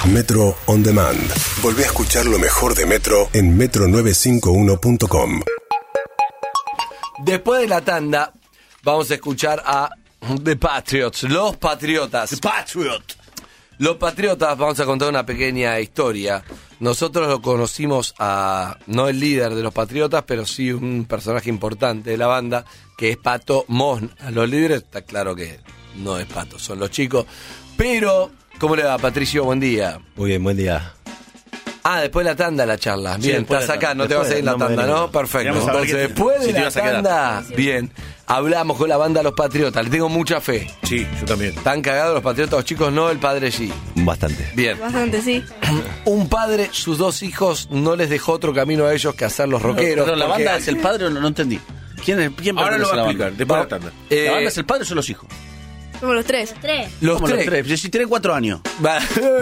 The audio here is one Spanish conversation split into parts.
Metro On Demand. Volví a escuchar lo mejor de Metro en metro951.com. Después de la tanda, vamos a escuchar a The Patriots, los Patriotas. The Patriot. Los Patriotas, vamos a contar una pequeña historia. Nosotros lo conocimos a, no el líder de los Patriotas, pero sí un personaje importante de la banda, que es Pato Mosna. A los líderes está claro que no es Pato, son los chicos. Pero, ¿cómo le va, Patricio? Buen día. Muy bien, buen día. Ah, después de la tanda la charla. Sí, Bien, estás acá, no te vas a ir la tanda, ¿no? Perfecto. Entonces, después de la tanda, bien, hablamos con la banda Los Patriotas. Le tengo mucha fe. Sí, yo también. ¿Están cagados los Patriotas, los chicos? No, el padre sí. Bastante. Bien. Bastante, sí. Un padre, sus dos hijos, no les dejó otro camino a ellos que hacer los rockeros. Pero la porque- banda es el padre o no entendí. ¿Quién Ahora lo pertenece va a la explicar, banda? después de la tanda. ¿La banda es el padre o son los hijos? Somos los tres. Los ¿Cómo tres. Si tienen 4 años. Va-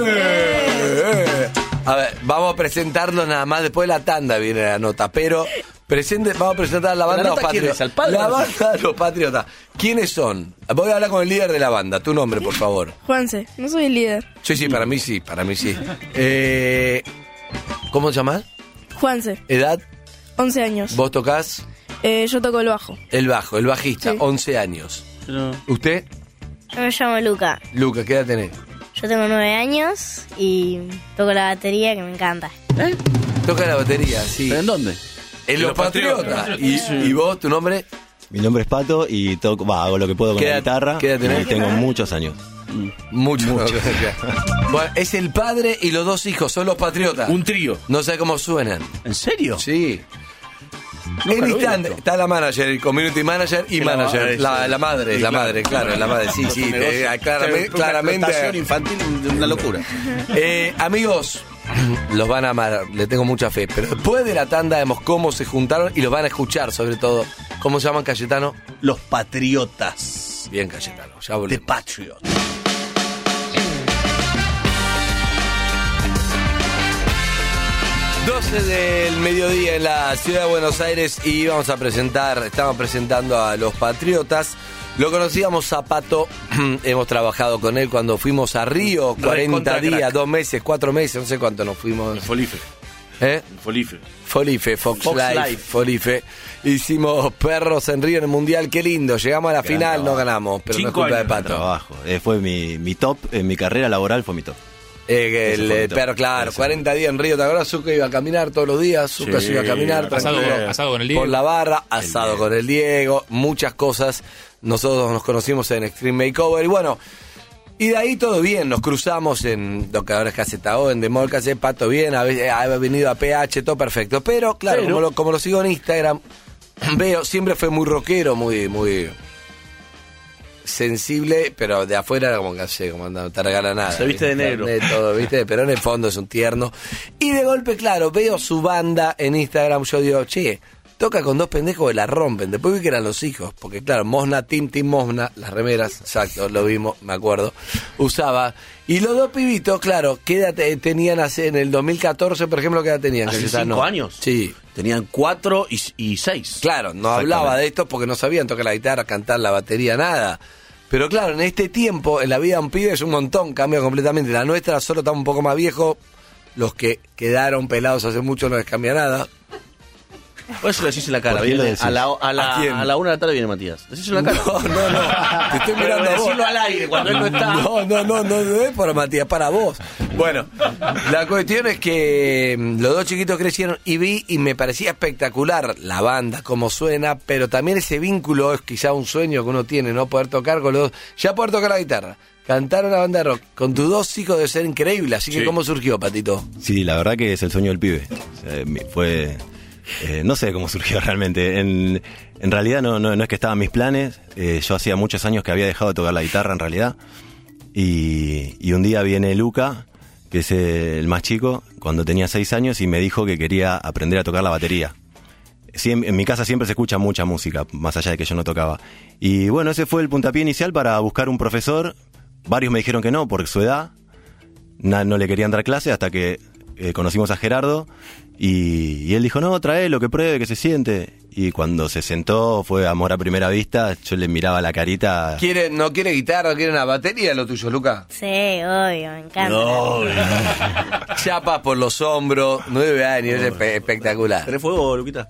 A ver, vamos a presentarlos nada más. Después de la tanda viene la nota. Pero vamos a presentar a la banda ¿La Los nota quién Patriotas. es? ¿Al padre La o no? banda Los Patriotas. ¿Quiénes son? Voy a hablar con el líder de la banda. Tu nombre, por favor. Juanse, no soy el líder. Sí, para mí sí. ¿Cómo te llamas? Juanse, ¿Edad? 11 años. ¿Vos tocás? Yo toco el bajo. El bajo, el bajista, Sí. 11 años. Pero- ¿Usted? Yo me llamo Luca. Luca, ¿qué edad tenés? Yo tengo 9 años y toco la batería que me encanta. Toca la batería, sí. ¿Pero en dónde? En Los Patriotas. ¿Y vos, tu nombre? Mi nombre es Pato y hago lo que puedo con ¿Qué la edad- guitarra. qué edad tenés? Y tengo muchos años. Mucho. Bueno, es el padre y los dos hijos, son Los Patriotas. Un trío. No sé cómo suenan. ¿En serio? Sí. Nunca En lo vi instante, esto. está la manager, el community manager y Que la- manager. La madre, Sí, la claro. madre, claro, la madre. Sí, sí, claramente. Una explotación infantil de una locura. Amigos, los van a amar, le tengo mucha fe. Pero después de la tanda vemos cómo se juntaron y los van a escuchar, sobre todo. ¿Cómo se llaman, Cayetano? Los Patriotas. Bien, Cayetano, ya The volvemos. Patriot. 12 del mediodía en la ciudad de Buenos Aires y estamos presentando a Los Patriotas. Lo conocíamos a Pato, hemos trabajado con él cuando fuimos a Río, 40 Recontra días, crack. 2 meses, 4 meses, no sé cuánto nos fuimos. Folife. ¿Eh? Folife. Folife, Fox Life, Folife. Hicimos Perros en Río en el Mundial, qué lindo. Llegamos a la Gran final, no trabajo. ganamos, pero no es 5 culpa de años. Pato. Trabajo. Fue mi top, en mi carrera laboral fue mi top. Ese fue mi top. Pero claro, Ese. 40 días en Río, ¿te acuerdas? Zucca iba a caminar todos los días, Zucca Sí, se iba a caminar asado tranquilo, con el Diego. por la barra, asado con el Diego, muchas cosas. Nosotros nos conocimos en Extreme Makeover y bueno, y de ahí todo bien, nos cruzamos en lo que ahora es Caseta O, en Demol, Caseta Pato bien, ha venido a PH, todo perfecto. Pero claro, como lo sigo en Instagram, veo, siempre fue muy rockero, muy sensible, pero de afuera era como que como no te regala nada. Se viste de negro. Todo, ¿viste? Pero en el fondo es un tierno. Y de golpe, claro, veo su banda en Instagram, yo digo, che, toca con dos pendejos que la rompen. Después vi que eran los hijos, porque claro, Mosna, Team Mosna, las remeras, exacto, lo vimos, me acuerdo, usaba. Y los dos pibitos, claro, ¿qué edad tenían en el 2014, por ejemplo, qué edad tenían? ¿Hace Cayetano? 5 años? Sí. Tenían 4 y 6. Claro, no hablaba de esto porque no sabían tocar la guitarra, cantar la batería, nada. Pero claro, en este tiempo, en la vida de un pibe es un montón, cambia completamente. La nuestra solo está un poco más viejo. Los que quedaron pelados hace mucho no les cambia nada. Por eso le decís en la cara. ¿Por qué lo Viene decís? a quién? la 1 de la tarde viene Matías. Decís en la cara. No. Te estoy Pero mirando a vos. decirlo al aire cuando él no está. No es para Matías, para vos. Bueno, la cuestión es que los dos chiquitos crecieron y vi y me parecía espectacular la banda, cómo suena, pero también ese vínculo es quizá un sueño que uno tiene, ¿no? Poder tocar con los dos, ya poder tocar la guitarra, cantar una banda de rock, con tus dos hijos debe ser increíble, así que Sí. ¿cómo surgió, Patito? Sí, la verdad que es el sueño del pibe. O sea, fue... no sé cómo surgió realmente. En realidad no es que estaban mis planes. Yo hacía muchos años que había dejado de tocar la guitarra en realidad. Y un día viene Luca, que es el más chico, cuando tenía 6 años, y me dijo que quería aprender a tocar la batería. En mi casa siempre se escucha mucha música, más allá de que yo no tocaba. Y bueno, ese fue el puntapié inicial para buscar un profesor. Varios me dijeron que no, por su edad. No le querían dar clase hasta que conocimos a Gerardo. Y él dijo, no, traelo, que pruebe, que se siente. y cuando se sentó fue amor a primera vista, yo le miraba la carita. ¿No quiere guitarra, no quiere una batería lo tuyo, Luca? Sí, obvio, me encanta. No, Chapas por los hombros, 9 años, es espectacular. ¿tenés fuego, Luquita?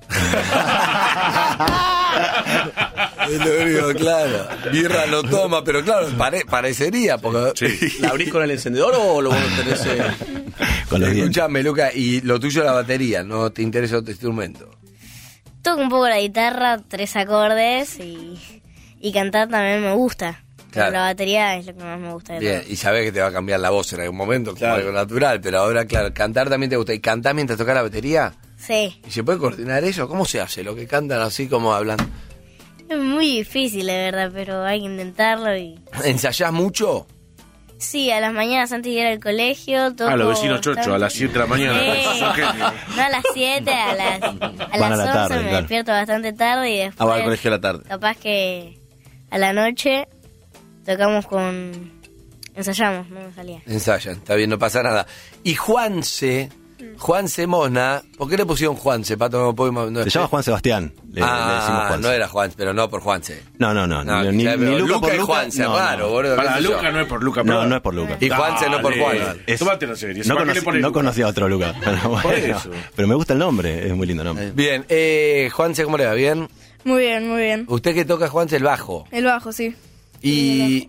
Es lo único, claro. Birra lo toma, pero claro, parecería, porque... ¿La abrís con el encendedor o lo tenés...? Con los dientes. Escuchame, Luca, y lo tuyo es la batería, ¿no te interesa otro instrumento? Toco un poco la guitarra, 3 acordes y cantar también me gusta. Claro. Pero la batería es lo que más me gusta de Bien, todo. y sabés que te va a cambiar la voz en algún momento, como Claro. algo natural, pero ahora, claro, cantar también te gusta. ¿Y cantás mientras tocas la batería? Sí, ¿Y se puede coordinar eso? ¿Cómo se hace? Lo que cantan así como hablan. es muy difícil, de verdad, pero hay que intentarlo y... ¿Ensayás mucho? Sí, a las mañanas antes de ir al colegio toco... Los vecinos chochos, a las 7 de la mañana. Sí. Son genios. No a las 7, a las Van a la 11 tarde, me claro. despierto bastante tarde y después... Va al colegio a la tarde. Capaz que a la noche tocamos ensayamos, no me salía. Ensayan, está bien, no pasa nada. Y Juanse Mosna, ¿por qué le pusieron Juanse, Pato? No podemos, no, Se llama Juan Sebastián, le decimos Juan. no era Juanse, pero no por Juanse. No, ni claro, pero Luca por y Luca. Juanse, no, raro, no. boludo. Para qué sé yo. Luca no es por Luca. No, no es por Luca. Y Juanse no por Juan. Es- Tómate la serie. No, ¿Para qué le pones no Luca? conocía a otro Luca. Pero, bueno, eso. pero me gusta el nombre, es muy lindo nombre. Bien, Juanse, ¿cómo le va? ¿Bien? Muy bien, muy bien. Usted que toca, Juanse, el bajo. El bajo, sí. Y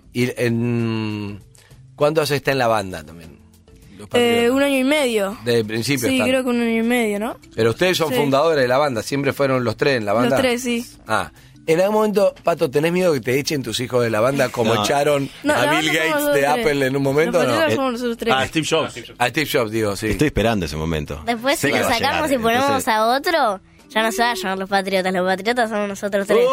¿cuántos está en la banda también? Los Patriotas. 1 año y medio. De principio Sí, están. creo que 1 año y medio, ¿no? Pero ustedes son Sí. fundadores de la banda, siempre fueron los 3 en la banda. Los 3, sí. Ah, en algún momento, Pato, ¿tenés miedo que te echen tus hijos de la banda como No. echaron No, a la Bill banda somos Gates nosotros de 3. Apple en un momento? Los ¿No? Patriotas somos nosotros 3. Steve Jobs. A Steve Jobs, digo, sí. Estoy esperando ese momento. Después Sé si que lo va a sacamos llegar, y ponemos entonces- a otro, ya no se van a llamar los Patriotas somos nosotros 3.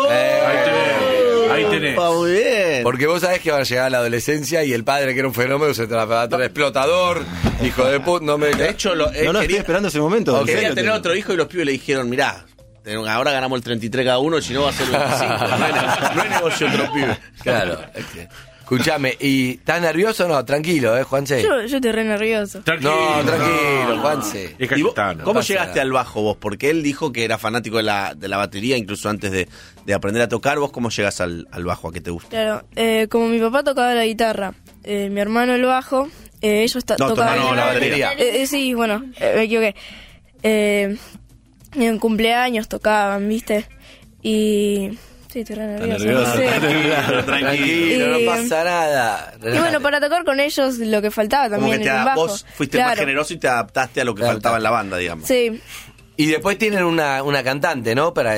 Ahí tenés. Muy bien. Porque vos sabés que van a llegar a la adolescencia y el padre, que era un fenómeno, se trata de explotador, hijo de puta, no me... De hecho, No, estoy quería, esperando ese momento. en quería serio, tener te- otro hijo y los pibes le dijeron, mirá, ahora ganamos el 33 cada uno, si no va a ser 25. No hay negocio entre los pibes. Claro. Escuchame, ¿y estás nervioso o no? Tranquilo, Juanse. Yo estoy re nervioso. Tranquilo. No, tranquilo, Juanse. Es ¿Y vos, Cayetano. cómo pasa llegaste nada. al bajo vos? Porque él dijo que era fanático de la batería, incluso antes de aprender a tocar. ¿Vos cómo llegas al bajo? ¿A qué te gusta? Claro, como mi papá tocaba la guitarra, mi hermano el bajo, ellos No, tu tocaban hermano la batería. sí, bueno, me equivoqué. En cumpleaños tocaban, ¿viste? Y... Sí, estoy re nerviosa. nervioso. Sí. Tranquilo, Y- no pasa nada. Y bueno, para tocar con ellos lo que faltaba Como también que en el bajo. vos fuiste más Claro. generoso y te adaptaste a lo que Claro, faltaba en la banda, digamos. Sí, Y después tienen una cantante, ¿no? Para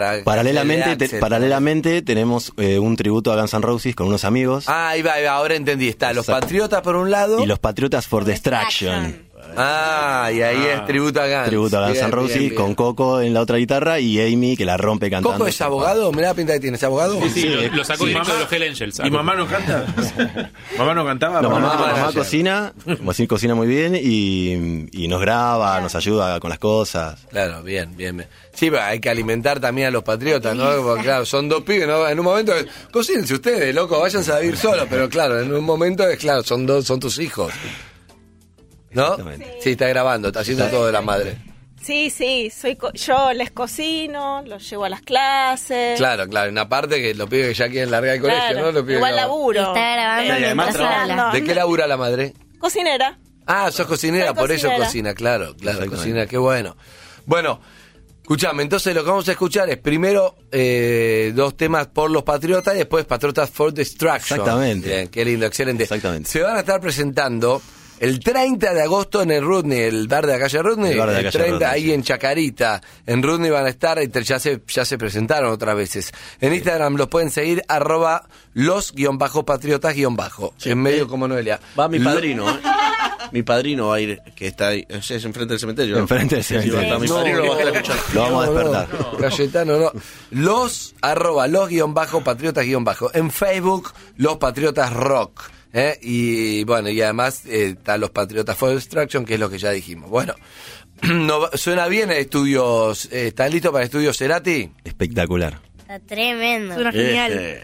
Paralelamente tenemos un tributo a Guns N' Roses con unos amigos ahí va, ahora entendí. Está los Exacto. Patriotas por un lado. y los Patriotas for Destruction. Y ahí es tributo a Guns. Tributo a Guns Bien, N' Roses bien, bien. con Coco en la otra guitarra y Amy que la rompe cantando. ¿Coco es abogado? Mirá la pinta que tiene, ¿es abogado? Sí, lo sacó Sí. el disco de los Hell Angels. ¿Y mamá no canta? ¿Mamá no cantaba? No, mamá mamá manager. cocina, como así cocina muy bien y nos graba, nos ayuda con las cosas. Claro, bien. Sí, pero hay que alimentar también a los patriotas, ¿no? Porque, claro, son dos pibes, ¿no? En un momento, cocínense ustedes, loco, váyanse a vivir solos, pero claro, en un momento es claro, son tus hijos. ¿No? Exactamente. Sí, está grabando, está haciendo todo de la madre. Sí, yo les cocino, los llevo a las clases. Claro, una parte que los pibes que ya quieren largar el colegio, Claro, ¿no? Los pibes igual que- laburo. Está grabando Y además mientras trabaja. habla. ¿De qué labura la madre? Cocinera. Sos cocinera, Soy por eso cocinera. cocina, claro, Exactamente. cocina, qué bueno. Bueno, escuchame, entonces lo que vamos a escuchar es primero 2 temas por los Patriotas y después Patriotas for Destruction. Exactamente. Bien, qué lindo, excelente. Exactamente. Se van a estar presentando el 30 de agosto en el Rudney, el bar de la calle Rudney. El bar de la calle 30 Rudney, ahí sí. en Chacarita. En Rudney van a estar, ya se presentaron otras veces. En Instagram los pueden seguir, @los_patriotas_. En medio como Noelia. Va mi padrino, Mi padrino va a ir, que está ahí, es enfrente del cementerio. ¿no? Enfrente del Sí, va a cementerio. estar mi padrino lo va a estar escuchando. Lo vamos a despertar. No. Cayetano, no. Los @los_patriotas_. En Facebook, Los Patriotas Rock. Y bueno, y además están los Patriotas for Destruction, que es lo que ya dijimos. Bueno, suena bien estudios. ¿Estás listo para estudios Cerati? Espectacular. Está tremendo. suena genial.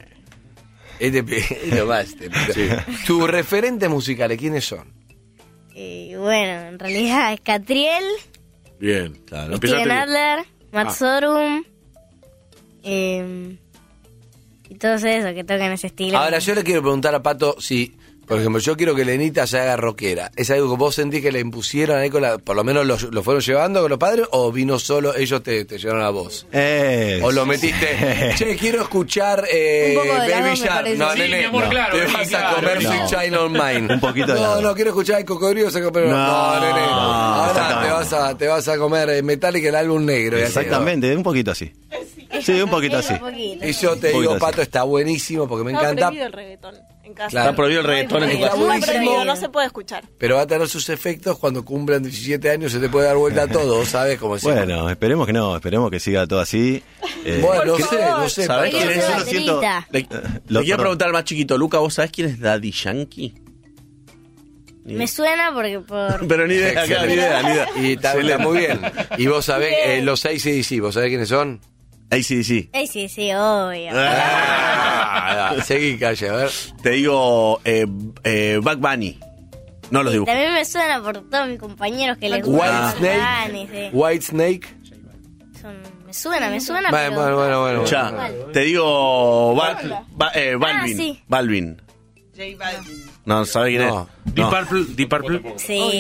Tus referentes musicales, ¿quiénes son? Bueno, en realidad es Catriel, Bien. Claro. Steven Adler, Matt Sorum, Y todo eso, que tocan ese estilo. Ahora, yo le quiero preguntar a Pato si, por ejemplo, yo quiero que Lenita se haga rockera. ¿Es algo que vos sentís que le impusieron ahí por lo menos lo fueron llevando con los padres o vino solo, ellos te llevaron a vos? O lo metiste, che, quiero escuchar Un poco de Baby lado, me Shark. parece. No, Sí, nene, mi amor, claro, te sí, vas a claro, comer no. Sweet Child of Mine. Un poquito de No, lado. no, quiero escuchar el cocodrilo, pero no, nene. Ahora exactamente. te vas a comer Metallica, el álbum negro. y así, Exactamente, un poquito así. Sí, un poquito así. Un poquito. ¿no? Y yo te Un digo, poquito Pato, está buenísimo porque me Está encanta. prohibido el reggaetón en casa. Claro. Está prohibido el reggaetón en tu Está casa. Está buenísimo. prohibido, no se puede escuchar. Pero va a tener sus efectos cuando cumplan 17 años, se te puede dar vuelta a todo, ¿sabes? Como decimos. Bueno, esperemos que no, esperemos que siga todo así. Bueno, no Por sé, favor. no sé. ¿Sabés Pato. quién es? Yo lo siento. baterista. Le quiero perdón. preguntar al más chiquito, Luca, ¿vos sabés quién es Daddy Yankee? Me suena porque por... Pero ni idea, Excelente. ni idea. Y está muy bien. Y vos sabés, los 6 AC/DC, ¿vos sabés quiénes son? ACDC. Ay, sí, obvio. Seguí, calle, a ver. Te digo, Bugs Bunny. No los dibujo. También me suena por todos mis compañeros que les White gustan Snake. sí. White Snake. Me suena, Bueno, pero... bueno. Ya, ¿Cuál? te digo, Balvin. sí. Balvin. No, ¿sabes quién No. es? Deep Purple. Sí.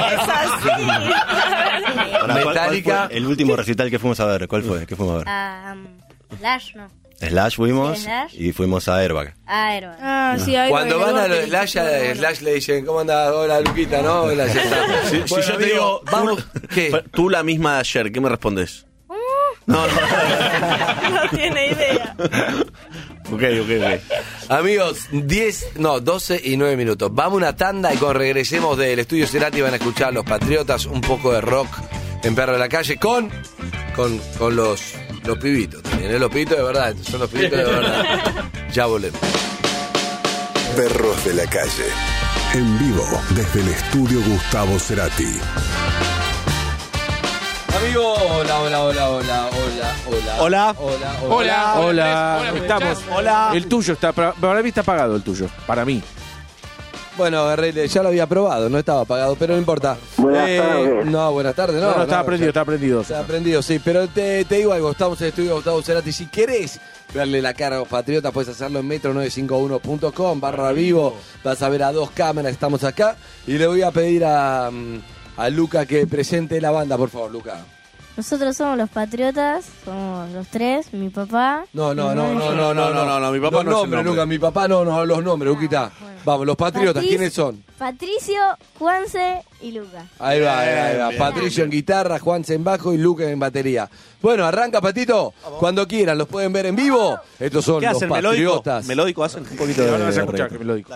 Pará, ¿cuál Metallica. fue el último recital que fuimos a ver? ¿Cuál fue? ¿Qué fuimos a ver? Lash, no. Slash fuimos Sí, Slash. y fuimos a Airbag. Airbag. Ah, sí, ahí Cuando con el van a los bote, Slash, bueno. a Slash le dicen, ¿cómo andás? Hola, Luquita, ¿no? Hola, ya está. Si Bueno, yo te amigo, digo, vamos. ¿Qué? tú la misma de ayer, ¿qué me respondes? No, no. No tiene idea. Ok. Amigos, 12 y 9 minutos. Vamos a una tanda y cuando regresemos del estudio Cerati van a escuchar Los Patriotas, un poco de rock en Perro de la Calle con los pibitos también, ¿eh? Los pibitos de verdad, son los pibitos de verdad. Ya volvemos. Perros de la Calle. En vivo desde el estudio Gustavo Cerati. Amigo, Hola, estamos. Hola. El tuyo está, para mí está apagado el tuyo, para mí. Bueno, Guerrero, ya lo había probado, no estaba apagado, pero no importa. Buenas tardes. No, buenas tardes, No, estaba prendido. Está prendido, sí, pero te digo algo, estamos en el estudio Gustavo Cerati. Si querés verle la cara a los patriotas, puedes hacerlo en metro951.com/vivo. Vas a ver a 2 cámaras, estamos acá. Y le voy a pedir a Luca que presente la banda, por favor, Luca. Nosotros somos los Patriotas, somos los 3, mi papá. No, mi papá los no es el nombres, nombre. Luca, mi papá no, los nombres, Luquita. bueno. Vamos, los patriotas, ¿quiénes son? Patricio, Juanse y Luca. Ahí va. Bien. Patricio en guitarra, Juanse en bajo y Luca en batería. Bueno, arranca, Patito. Cuando quieran, los pueden ver en vivo. Estos son ¿Qué los hacen? ¿Melódico? patriotas. ¿Melódico hacen? Un poquito Ahora de vas a escuchar, reggaetón. que me lo digo.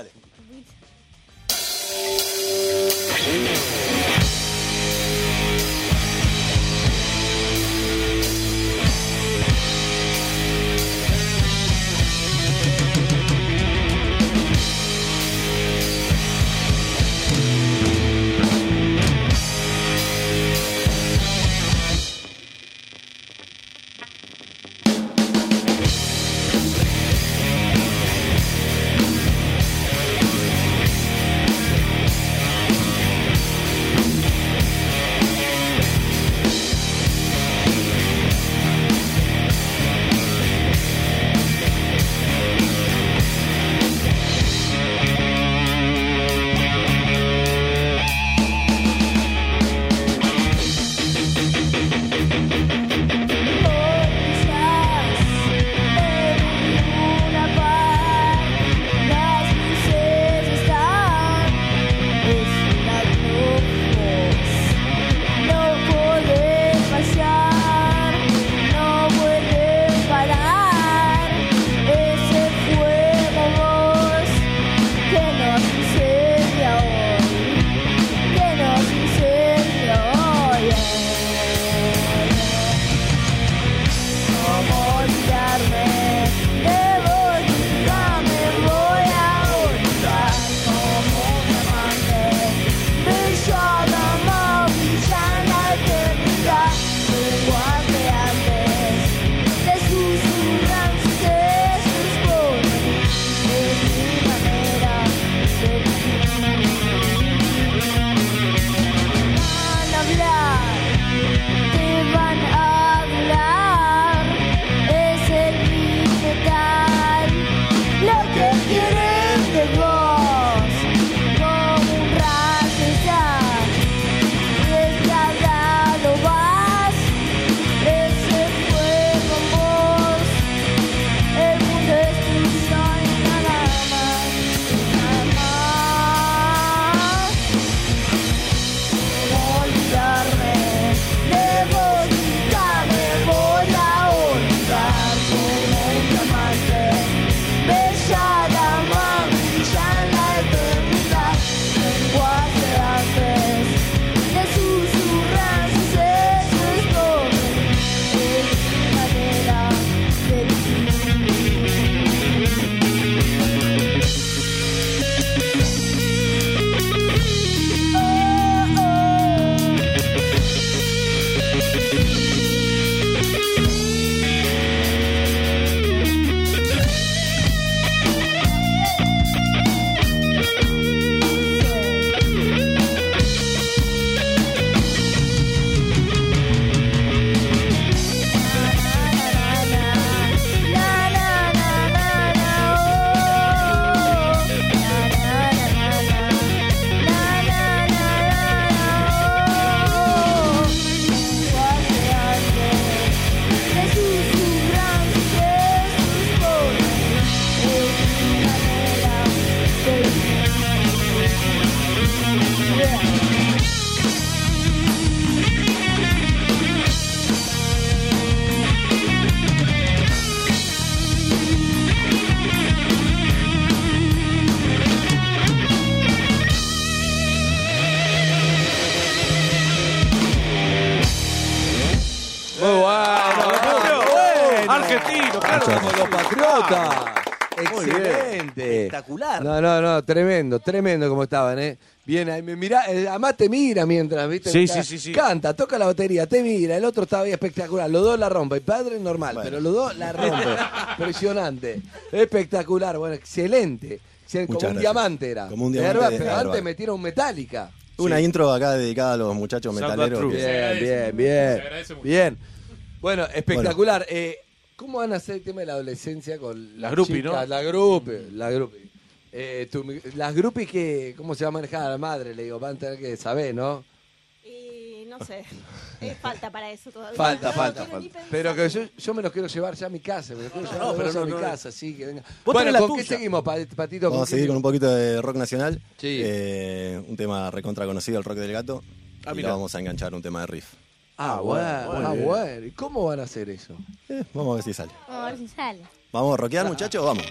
argentino, claro. Como los Patriotas. Muy bien. Excelente. Espectacular. No, tremendo como estaban, Bien, ahí me mirá, además te mira mientras, ¿viste? Sí. Canta, toca la batería, te mira, el otro estaba ahí espectacular, los dos la rompen, el padre es normal, Bueno. pero los dos la rompen. Impresionante, espectacular, bueno, excelente. Como Muchas un gracias. diamante era. Como un diamante Pero de antes Airbag. metieron Metallica. Una intro acá dedicada a los muchachos Sound metaleros. True. que- Bien. Bueno, espectacular. ¿Cómo van a hacer el tema de la adolescencia con Las groupies, chicas? ¿no? Las groupies. Las groupies que, ¿cómo se va a manejar a la madre? Le digo, van a tener que saber, ¿no? Y no sé, falta para eso todavía. Falta. quiero ni pensar. Pero que yo me los quiero llevar ya a mi casa. Me los quiero llevar los dos a mi casa, sí, que venga. Vos Bueno, tenés la ¿con qué tuya. seguimos, Patito? Vamos a seguir con un poquito de rock nacional. Sí. Un tema recontra conocido, el rock del gato. Y mirá. le vamos a enganchar un tema de riff. Bueno. ¿Y cómo van a hacer eso? Vamos a ver si sale. Vamos a ver si sale. ¿Vamos a rockear, muchachos? Vamos.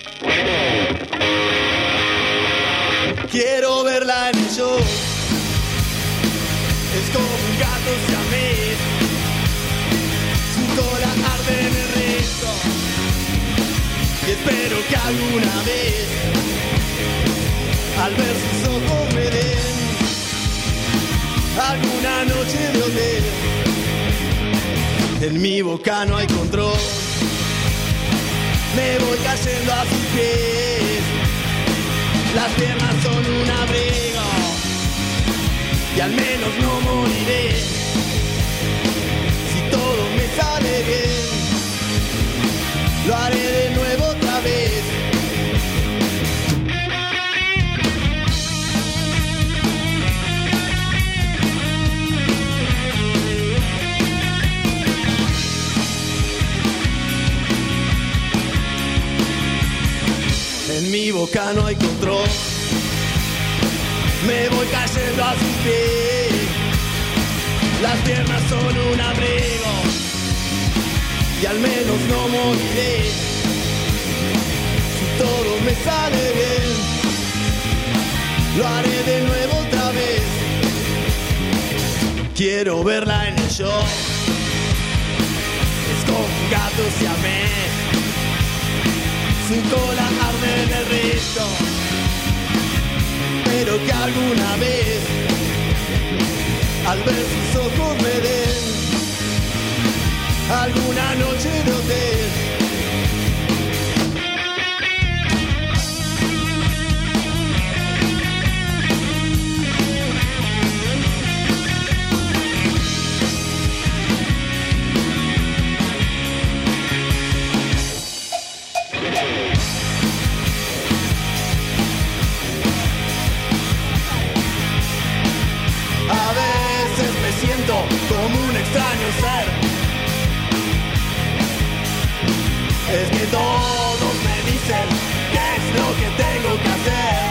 Quiero verla en el show. Es como un gato siamés. Su cola arde en el resto. Y espero que alguna vez, al ver sus ojos me den alguna noche de hotel. En mi boca no hay control. Me voy cayendo a sus pies. Las piernas son un abrigo y al menos no moriré si todo me sale bien. Lo haré de nuevo otra vez. En mi boca no hay control. Me voy cayendo a sus pies. Las piernas son un abrigo y al menos no moriré si todo me sale bien. Lo haré de nuevo otra vez. Quiero verla en el show. Es como un gato siamés. Su cola arde en el resto. Pero que alguna vez, al ver sus ojos me den alguna noche de hotel. A veces me siento como un extraño ser. Es que todos me dicen qué es lo que tengo que hacer.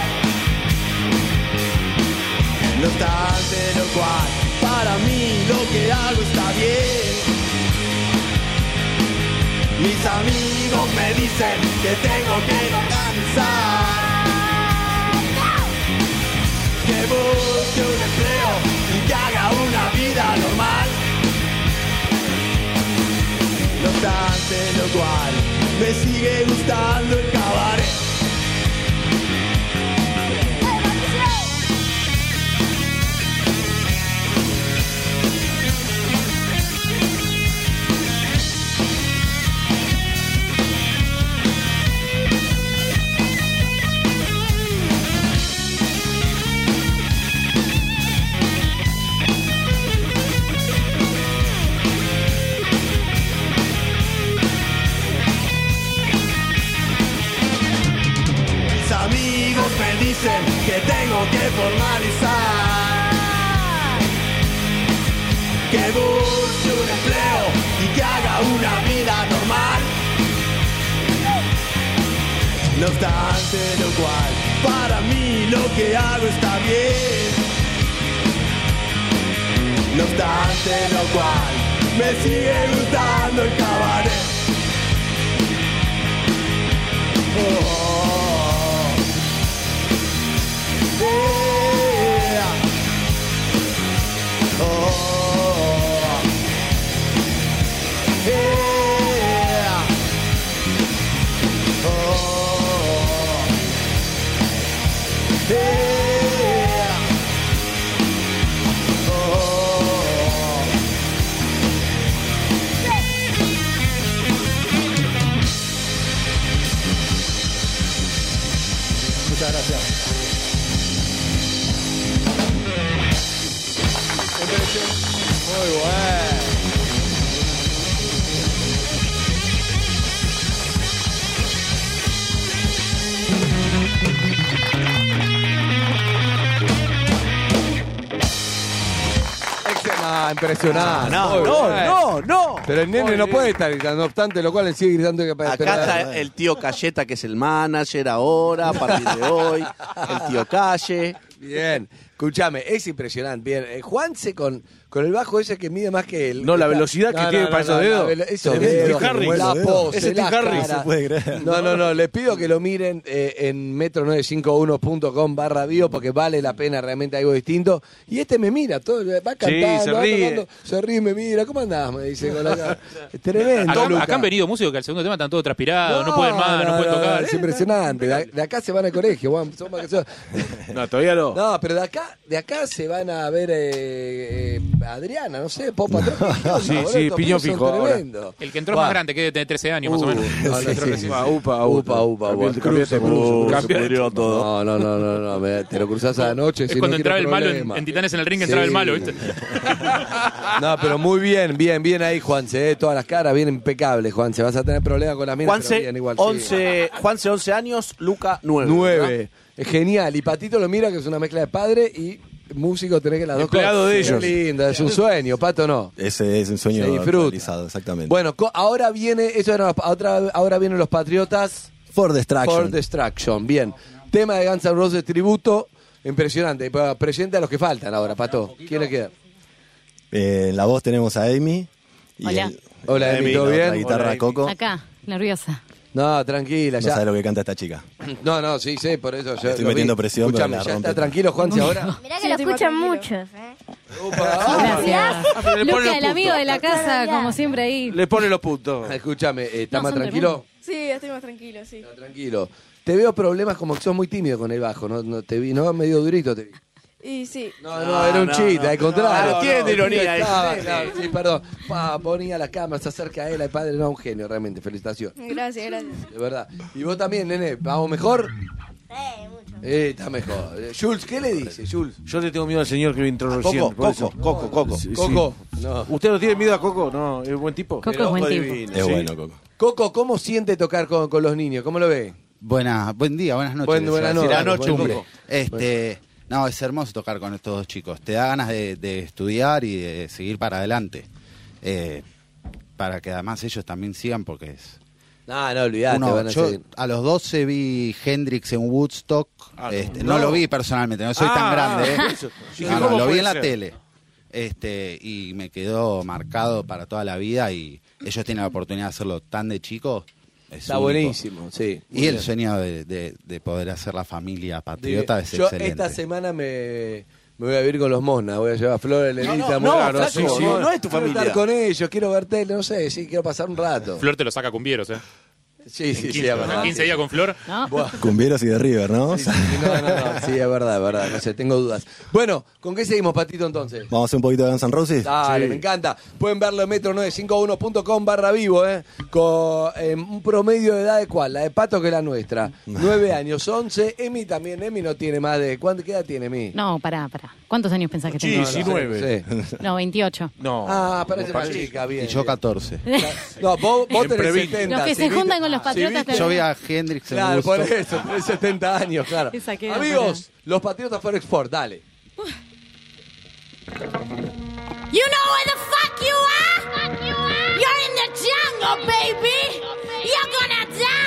No obstante lo cual, para mí lo que hago está bien. Mis amigos me dicen que tengo que organizar, que busque un empleo y que haga una vida normal. No obstante lo cual, me sigue gustando el cabaret. Mis amigos me dicen que tengo que formalizar, que busque un empleo y que haga una vida normal. No obstante lo cual, para mí lo que hago está bien. No obstante lo cual, me sigue gustando el cabaret. Oh, yeah. Oh, yeah. Muy bueno. Ah, impresionante. No. Pero el nene no puede estar gritando, no obstante lo cual él sigue gritando que Acá está el tío Cayeta, que es el manager ahora, a partir de hoy. El tío Calle. Bien, escúchame, es impresionante. Bien, Juanse con el bajo ese que mide más que él. No, la velocidad que tiene para esos dedos. Esos Es dedos, Steve Harris. la pose, Ese la Steve Harris. cara. Se puede creer. No, les pido que lo miren en metro951.com/bio porque vale la pena, realmente algo distinto. Y este me mira, todo va cantando, se va ríe. tocando, se ríe, me mira, ¿cómo andás? Me dice con la cara. Es tremendo. Acá, Luca. acá han venido músicos que al segundo tema están todos transpirados, no pueden más, no pueden tocar. Es impresionante. De acá se van al colegio, Juan, son vacaciones. No, todavía no. No, pero de acá se van a ver Adriana, no sé, Popa Tropi. Sí, piñón fijo ahora. El que entró es más grande, que debe tener 13 años más o menos. Upa. Cambiate No, te lo cruzás a la noche. Es si cuando no quiero entraba el malo problema. en Titanes en el Ring, Sí. entraba el malo, ¿viste? No, pero muy bien ahí, Juanse. Todas las caras bien impecables, Juanse. Vas a tener problemas con las minas, pero Juanse, bien igual. 11 años, Luca 9. 9. Es genial. Y Patito lo mira, que es una mezcla de padre y músico, tenés que las dos Empleado cosas. de Qué ellos. lindo, es un sueño, Pato, ¿no? Ese es un sueño Se disfruta. realizado, exactamente. Bueno, ahora viene, ahora vienen los Patriotas For Destruction. for Destruction. Bien. Tema de Guns N' Roses tributo. Impresionante. Presenta a los que faltan ahora, Pato. ¿Quién le queda? En la voz tenemos a Amy. Y Hola. Hola, Emi, ¿todo la bien? otra guitarra Hola, Emi. Coco. Acá, nerviosa. No, tranquila, No ya. sabe lo que canta esta chica. No, sí, sé, por eso yo Estoy lo metiendo vi. presión, pero Escúchame, la ya rompe. está tranquilo, Juanse, ahora. Mirá que Sí, lo estoy más escuchan tranquilo. muchos, Gracias. Le pone Luca, los el amigo puntos. de la casa, como siempre ahí. Le pone los puntos. Escúchame, ¿está No, más son tranquilo? Sí, estoy más tranquilo, sí. Está tranquilo. Te veo problemas como que sos muy tímido con el bajo, ¿no? Te vi, ¿no? Medio durito te vi. Y sí. No, era un chiste, al contrario. tiene ironía ahí. Claro, sí, perdón. Ponía la cámara, se acerca a él, al padre, no, un genio, realmente, felicitaciones. Gracias. De verdad. Y vos también, nene, ¿vamos mejor? mucho. Está mejor. Jules, ¿qué le dice, Jules? Yo le tengo miedo al señor que me entró recién. por eso. Coco. Sí, sí. Coco. No. ¿Usted no tiene miedo a Coco? No, es buen tipo. Coco es buen tipo. Es bueno, Coco. Coco, ¿cómo siente tocar con los niños? ¿Cómo lo ve? Buen día, buenas noches. Buenas noches. La noche, Buen Coco. No, es hermoso tocar con estos dos chicos. Te da ganas de estudiar y de seguir para adelante. Para que además ellos también sigan porque es... No, olvidate, van a yo seguir. a los 12 vi Hendrix en Woodstock. No lo vi personalmente, no soy tan grande. eso. No, lo vi en la tele. Y me quedó marcado para toda la vida y ellos tienen la oportunidad de hacerlo tan de chicos. Está buenísimo, sí. Y el sueño de poder hacer la familia patriota es Yo excelente. esta semana me voy a vivir con los Mosna, voy a llevar a Flor, Elenita, flaco, sí, no es tu quiero familia. estar con ellos, quiero ver tele, no sé, sí, quiero pasar un rato. Flor te lo saca cumbieros, ¿eh? Sí, En 15 días con Flor. ¿No? Cumbieros y de River, ¿no? Sí, es verdad, no sé, tengo dudas. Bueno, ¿con qué seguimos, Patito, entonces? Vamos a hacer un poquito de Guns N' Roses. Dale, Sí. me encanta. Pueden verlo en metro951.com/vivo, con un promedio de edad de cuál, la de Pato que la nuestra. 9 años, 11. Emi también, Emi no tiene más de... ¿Qué edad tiene Emi? No, pará. ¿Cuántos años pensás que tengo? 19. Sí. No, 28. No. Parece una chica, bien. Y yo 14. No, vos tenés Prevín. 70. Los que se juntan con los patriotas viste- Yo vi a Hendrix en Claro, por Woodstock. eso, tenés 70 años, claro. Esa queda, Amigos, los Patriotas Forex Sport, dale. You know where the fuck you are? You're in the jungle, baby. You're gonna die.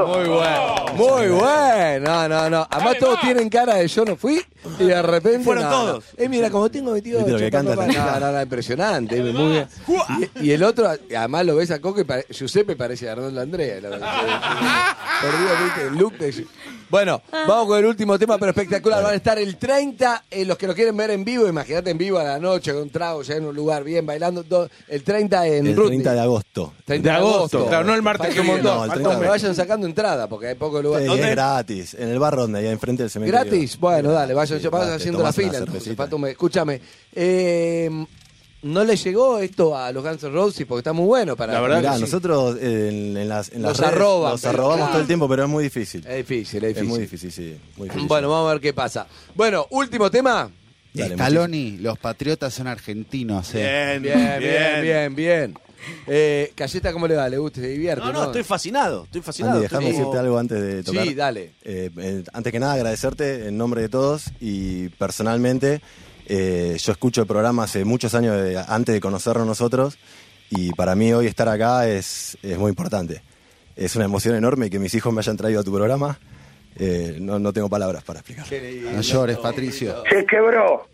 Marcelo. Muy bueno. Muy bueno. No. Además todos tienen cara de yo no fui y de repente... Fueron todos. Mira, como tengo metido... Viste lo que canta, No, impresionante. Muy bien. Y el otro, además lo ves a Coco y Giuseppe parece a Arnoldo Andrea. La verdad. Por Dios, viste, el look de... Bueno, vamos con el último tema, pero espectacular. Van a estar el 30, los que lo quieren ver en vivo, imagínate en vivo a la noche, con trago, ya en un lugar bien, bailando. El 30 en El Rudney. 30 de agosto. 30 de agosto. Claro, no el martes Falta que un viene. montón. No, el Falta 30 que vayan sacando entrada, porque hay poco lugar. Sí, es gratis, en el bar Ronda, ahí enfrente del cementerio. ¿Gratis? Bueno, dale, vayan Sí, vas te haciendo la tomás una fila. Entonces, cervecita. falta escúchame, ¿no le llegó esto a los Guns N' Roses? Porque está muy bueno para... La verdad Mirá, que sí. nosotros en las Los redes arroban, los pero arrobamos claro. todo el tiempo, pero es muy difícil. Es difícil, es Es difícil. muy difícil, sí. Muy difícil. Bueno, vamos a ver qué pasa. Bueno, último tema. Dale, Scaloni, los patriotas son argentinos. Bien. Cayeta, ¿cómo le va? ¿Le gusta? ¿Se divierte? No, estoy fascinado. Andy, déjame decirte algo antes de tocar. Sí, dale. Antes que nada, agradecerte en nombre de todos y personalmente. Yo escucho el programa hace muchos años antes de conocernos nosotros y para mí hoy estar acá es muy importante. Es una emoción enorme que mis hijos me hayan traído a tu programa. No tengo palabras para explicar. No llores, Patricio. Se quebró.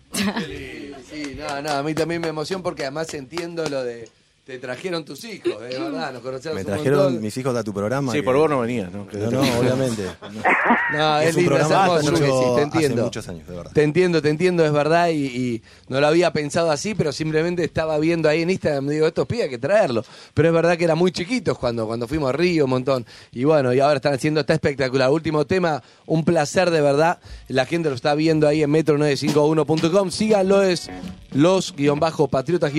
Sí, no, a mí también me emociona porque además entiendo lo de... Te trajeron tus hijos, de verdad, nos conocemos Me un trajeron montón. mis hijos a tu programa. Sí, por vos no venías, ¿no? No, obviamente. No, es un lindo, es programa hermoso, hecho sí, te hace entiendo. muchos años, de verdad. Te entiendo, es verdad, y no lo había pensado así, pero simplemente estaba viendo ahí en Instagram, me digo, estos pibes hay que traerlos. Pero es verdad que eran muy chiquitos cuando fuimos a Río, un montón. Y bueno, y ahora están haciendo, está espectacular. Último tema, un placer de verdad. La gente lo está viendo ahí en metro951.com. Síganlo, es los-patriotas-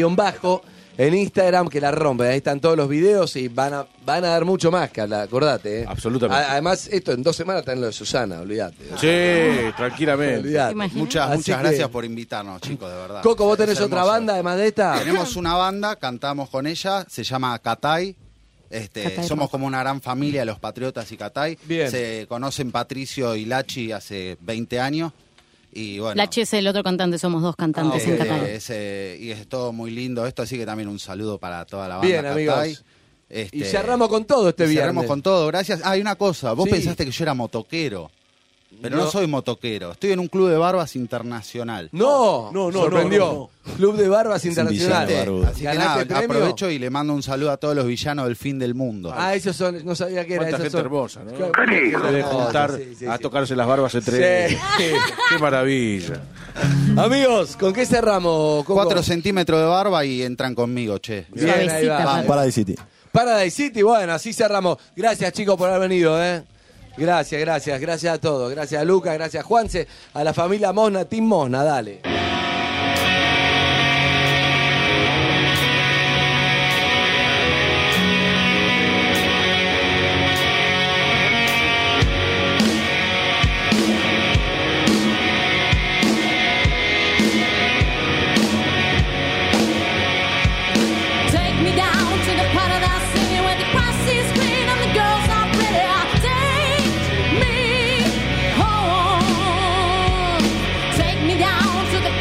en Instagram, que la rompen. Ahí están todos los videos y van a dar mucho más, Carla, acordate. Absolutamente. Además, esto en 2 semanas está en lo de Susana, olvídate. Sí, tranquilamente. Olvídate. Muchas Así gracias que- por invitarnos, chicos, de verdad. Coco, ¿vos tenés Es otra hermoso. banda además de esta? Tenemos una banda, cantamos con ella, se llama Catay. Catay Somos Rock. como una gran familia, los Patriotas y Catay. Bien. Se conocen Patricio y Lachi hace 20 años. Y bueno, Lachi es el otro cantante, somos dos cantantes en Catay. y es todo muy lindo esto, así que también un saludo para toda la banda Bien, Catay. amigos. Y cerramos con todo este y viernes. cerramos con todo, gracias. Hay una cosa, vos Sí. pensaste que yo era motoquero, pero no No. soy motoquero. Estoy en un club de barbas internacional. No, sorprendió. Club de Barbas Internacional. villano, barbudo. Así que ¿Ganaste nada, premio? aprovecho y le mando un saludo a todos los villanos del fin del mundo. Ah, esos son, no sabía que era. Cuánta esos gente son. hermosa, ¿no? Claro, Qué lindo. De hermosa, juntar sí, a sí. tocarse las barbas entre Sí. Qué maravilla. Amigos, ¿con qué cerramos, Coco? 4 centímetros de barba y entran conmigo, che. Bien, ahí Suavecita, va. Pato. Paradise City. Paradise City, bueno, así cerramos. Gracias, chicos, por haber venido, Gracias a todos. Gracias a Lucas, gracias a Juanse, a la familia Mosna, Team Mosna, dale. Take me down to the part of that city where the grass is green and the girls are pretty. Take me home. Take me down to the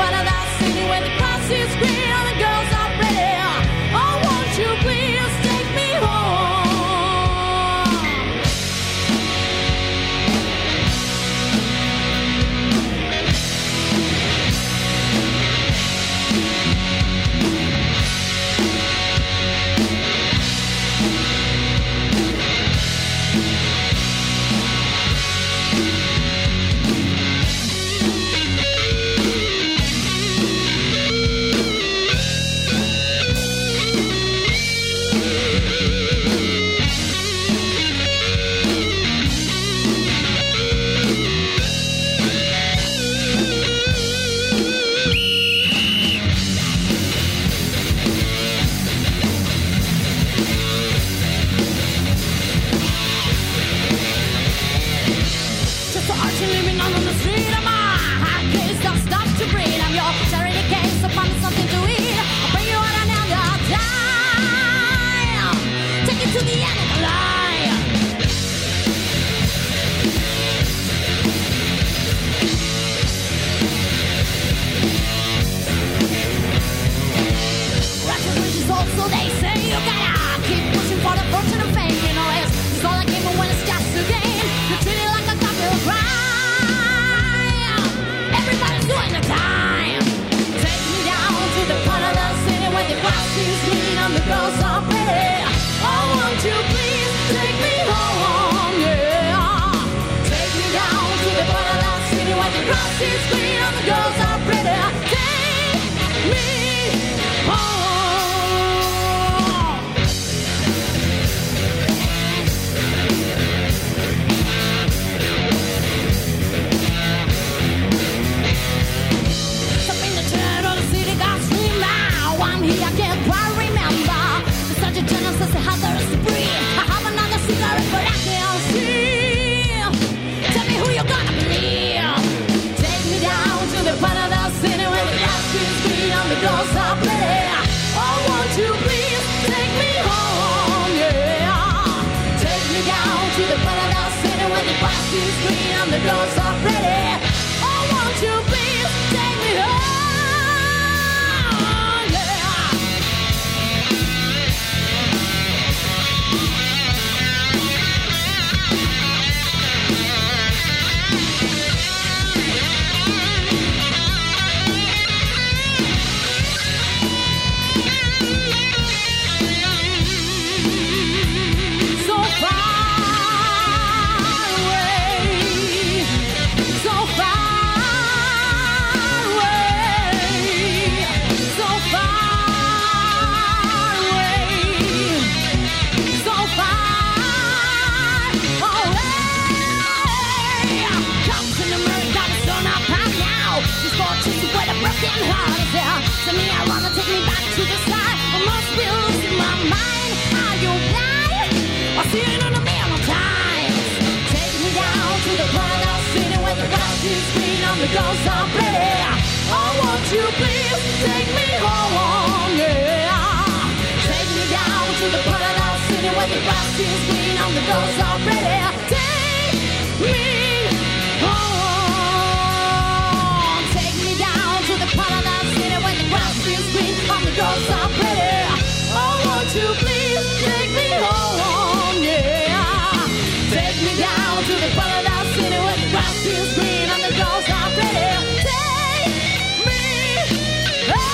grass is green and the girls are pretty. Oh, won't you please take me home? To me, I wanna take me back to the side. I must be losing my mind. Are you blind? I see it on a million times. Take me down to the paradise city where the grass is green and the girls are pretty. Oh, won't you please take me home? Yeah. Take me down to the paradise city where the grass is green and the girls are pretty. Take me home. Take me down to the paradise city where the grass is green and the girls are pretty. Oh, won't you please take me home? Yeah. Take me down to the paradise city where the grass is green and the girls are pretty. Take me home.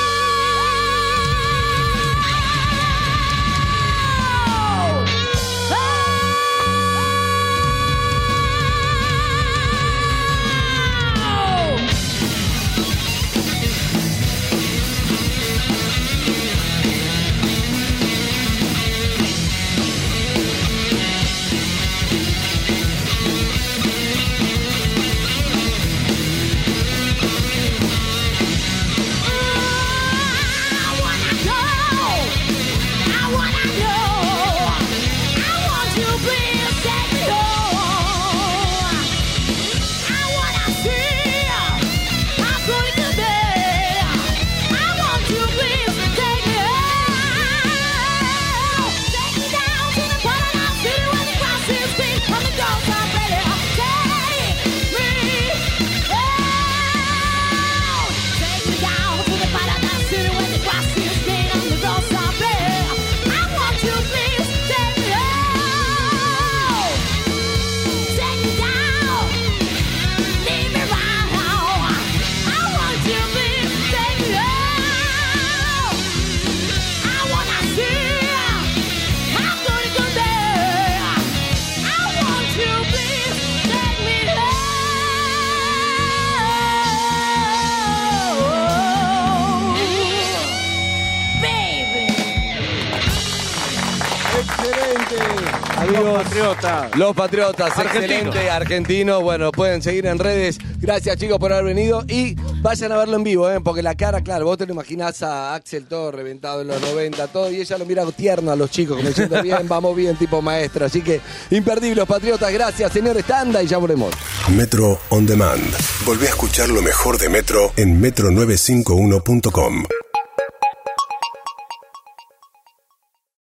Amigos, Patriotas. los Patriotas, Argentinos. excelente, argentino. Bueno, pueden seguir en redes. Gracias, chicos, por haber venido. Y vayan a verlo en vivo, porque la cara, claro, vos te lo imaginás a Axel todo reventado en los 90, todo, y ella lo mira tierno a los chicos, como diciendo, bien, vamos bien, tipo maestro. Así que, imperdible, los Patriotas. Gracias, señores. Tanda y ya volvemos. Metro On Demand. Volvé a escuchar lo mejor de Metro en metro951.com.